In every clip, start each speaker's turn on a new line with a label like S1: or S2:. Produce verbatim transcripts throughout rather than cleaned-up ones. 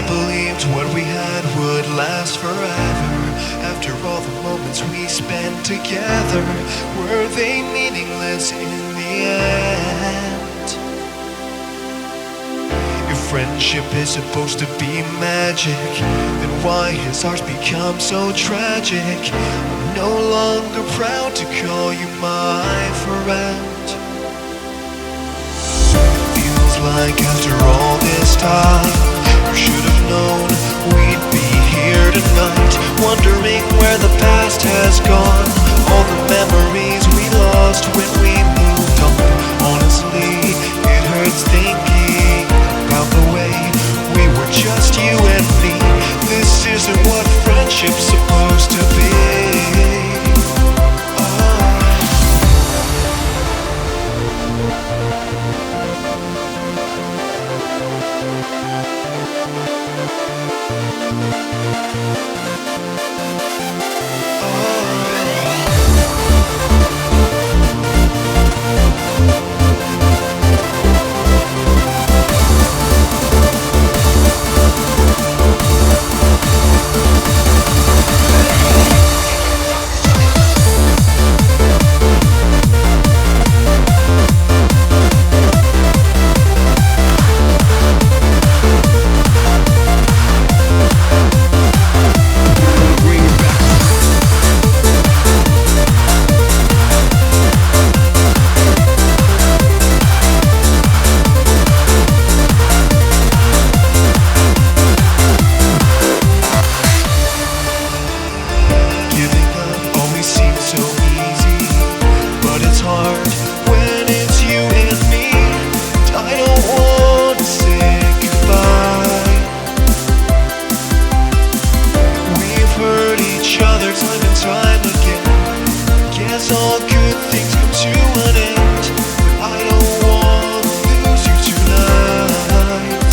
S1: believed what we had would last forever. After all the moments we spent together, were they meaningless in the end? If friendship is supposed to be magic, then why has ours become so tragic? I'm no longer proud to call you my friend. Feels like after all this time, you should have known we'd be here tonight, wondering where the past has gone, all the memories we lost when we moved on. Honestly, it hurts thinking about the way we were just you and me. This isn't what friendship's supposed to be. All good things come to an end, but I don't want to lose you tonight.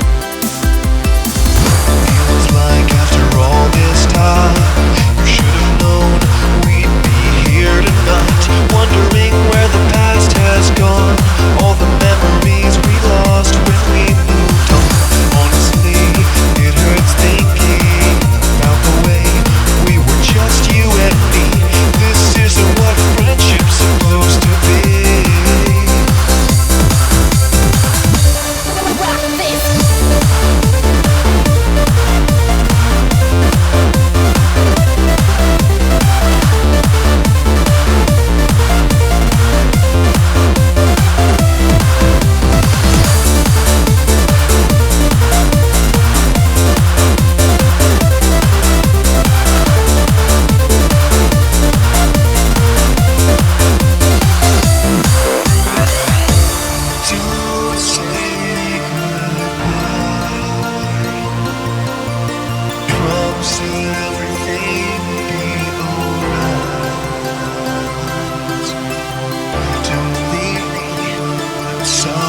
S1: Feels like after all this time, you should have known we'd be here tonight, wondering where the past has gone, all the memories we lost when we moved on. Honestly, it hurts thinking about the way we were just you and me. This isn't what friendship's supposed to be.
S2: Rock this.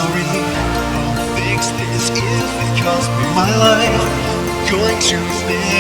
S1: My life going to make